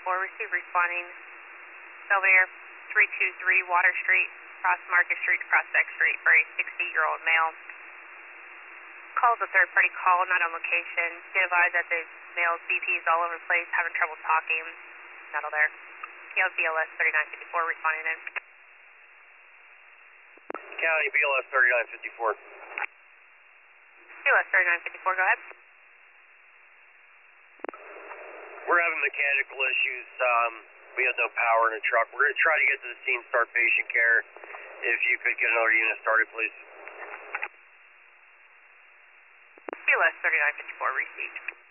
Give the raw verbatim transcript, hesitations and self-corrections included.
fifty-four, receive responding. Belvedere, three two three Water Street, cross Market Street to Prospect Street for a sixty-year-old male. Calls a third-party call, not on location. Get advised that the male's B P is all over the place, having trouble talking. Metal there. You have B L S thirty-nine fifty-four responding in. County B L S thirty-nine fifty-four. B L S thirty-nine fifty-four, go ahead. We're having mechanical issues. Um, we have no power in the truck. We're going to try to get to the scene, start patient care. If you could get another unit started, please. B L S thirty-nine fifty-four received.